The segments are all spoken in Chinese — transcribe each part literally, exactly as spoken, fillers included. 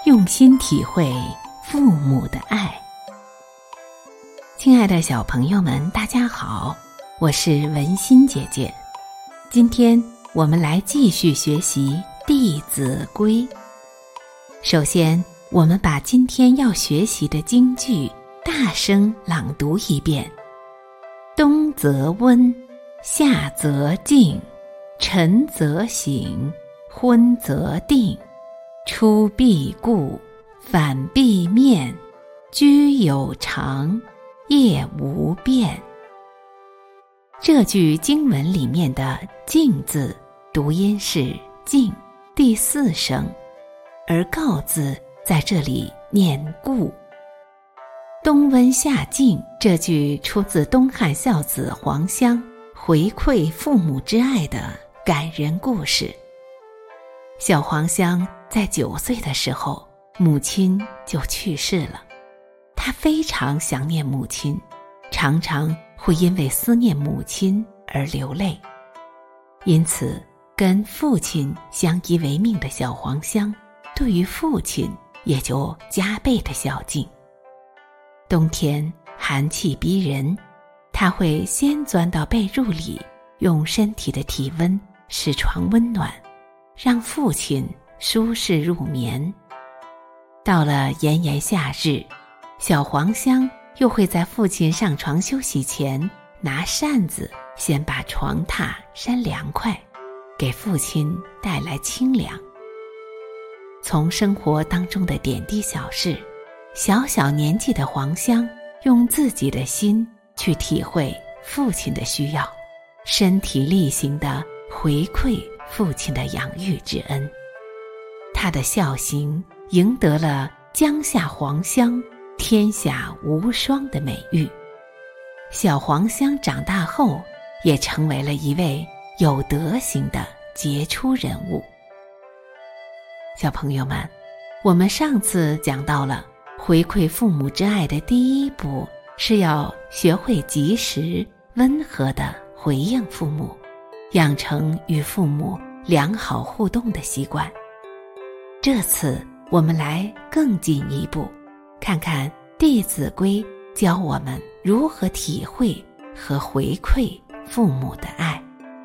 用心体会父母的爱。亲爱的小朋友们，大家好，我是文心姐姐。今天我们来继续学习《弟子规》。首先，我们把今天要学习的京剧大声朗读一遍：冬则温，夏则静，晨则省，昏则定。出必顾，反必面，居有常，业无变。这句经文里面的静字读音是静第四声，而告字在这里念顾。冬温夏静这句出自东汉孝子黄香回馈父母之爱的感人故事。小黄香在九岁的时候，母亲就去世了。她非常想念母亲，常常会因为思念母亲而流泪。因此，跟父亲相依为命的小黄香，对于父亲也就加倍的孝敬。冬天寒气逼人，她会先钻到被褥里，用身体的体温使床温暖，让父亲舒适入眠。到了炎炎夏日，小黄香又会在父亲上床休息前，拿扇子先把床榻扇凉快，给父亲带来清凉。从生活当中的点滴小事，小小年纪的黄香用自己的心去体会父亲的需要，身体力行地回馈父亲的养育之恩。他的孝行赢得了江夏黄香天下无双的美誉。小黄香长大后也成为了一位有德行的杰出人物。小朋友们，我们上次讲到了回馈父母之爱的第一步是要学会及时温和地回应父母，养成与父母良好互动的习惯。这次我们来更进一步，看看《弟子规》教我们如何体会和回馈父母的爱。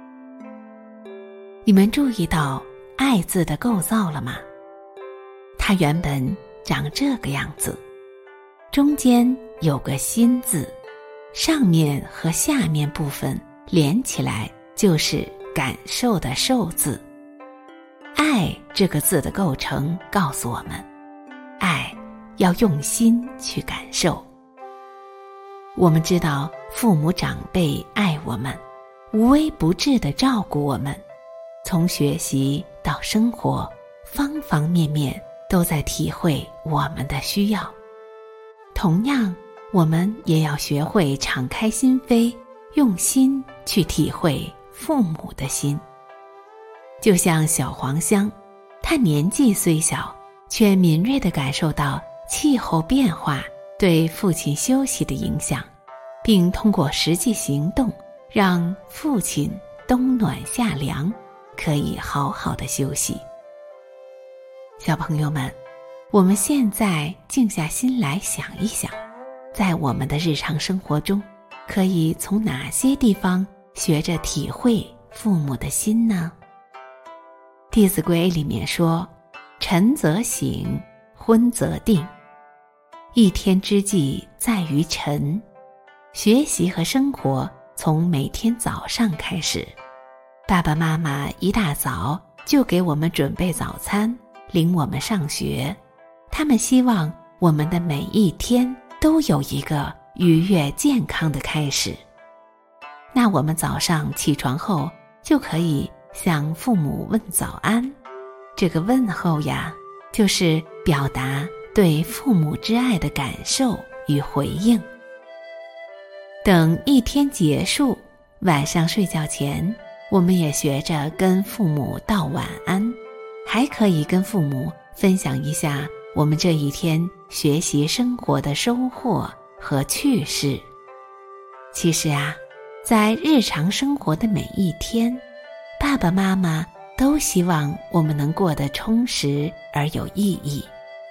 你们注意到爱字的构造了吗？它原本长这个样子，中间有个心字，上面和下面部分连起来就是感受的受字。爱这个字的构成告诉我们，爱要用心去感受。我们知道父母长辈爱我们，无微不至地照顾我们，从学习到生活，方方面面都在体会我们的需要。同样，我们也要学会敞开心扉，用心去体会父母的心。就像小黄香，她年纪虽小，却敏锐地感受到气候变化对父亲休息的影响，并通过实际行动让父亲冬暖夏凉，可以好好的休息。小朋友们，我们现在静下心来想一想，在我们的日常生活中，可以从哪些地方学着体会父母的心呢？弟子规里面说，晨则省，昏则定。一天之计在于晨，学习和生活从每天早上开始。爸爸妈妈一大早就给我们准备早餐，领我们上学。他们希望我们的每一天都有一个愉悦健康的开始。那我们早上起床后就可以向父母问早安，这个问候呀，就是表达对父母之爱的感受与回应。等一天结束，晚上睡觉前，我们也学着跟父母道晚安，还可以跟父母分享一下我们这一天学习生活的收获和趣事。其实啊，在日常生活的每一天，爸爸妈妈都希望我们能过得充实而有意义，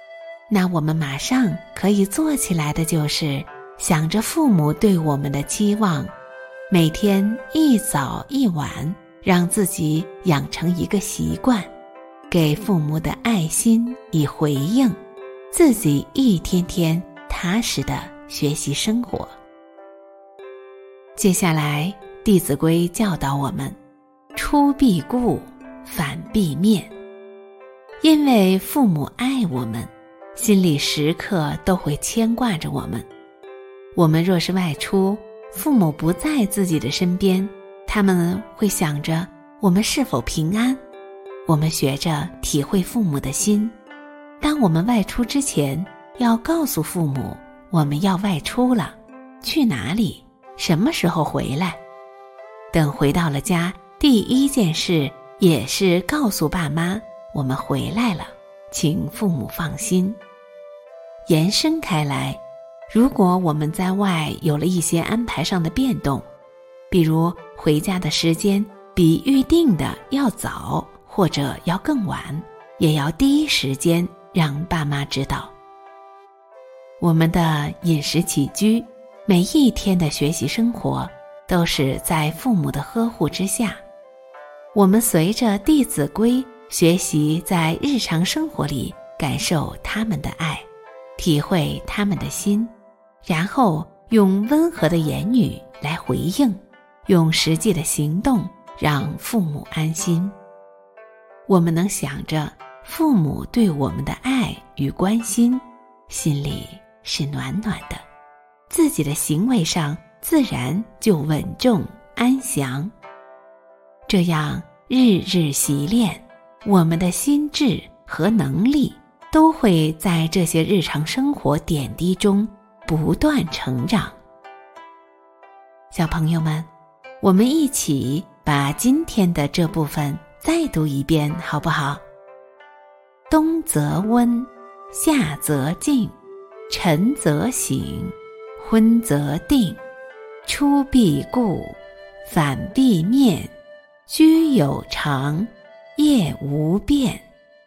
那我们马上可以做起来的就是想着父母对我们的期望，每天一早一晚让自己养成一个习惯，给父母的爱心以回应，自己一天天踏实的学习生活。接下来《弟子规》教导我们，出必顾，反必面。因为父母爱我们，心里时刻都会牵挂着我们。我们若是外出，父母不在自己的身边，他们会想着我们是否平安。我们学着体会父母的心，当我们外出之前，要告诉父母我们要外出了，去哪里，什么时候回来。等回到了家，第一件事也是告诉爸妈我们回来了，请父母放心。延伸开来，如果我们在外有了一些安排上的变动，比如回家的时间比预定的要早或者要更晚，也要第一时间让爸妈知道。我们的饮食起居，每一天的学习生活，都是在父母的呵护之下。我们随着《弟子规》学习在日常生活里感受他们的爱，体会他们的心，然后用温和的言语来回应，用实际的行动让父母安心。我们能想着父母对我们的爱与关心，心里是暖暖的，自己的行为上自然就稳重安详。这样日日习练，我们的心智和能力都会在这些日常生活点滴中不断成长。小朋友们，我们一起把今天的这部分再读一遍好不好？冬则温，夏则静，晨则省，昏则定，出必顾，反必面，居有常，业无变。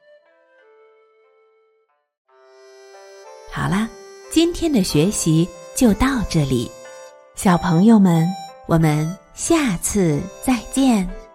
好啦，今天的学习就到这里，小朋友们，我们下次再见。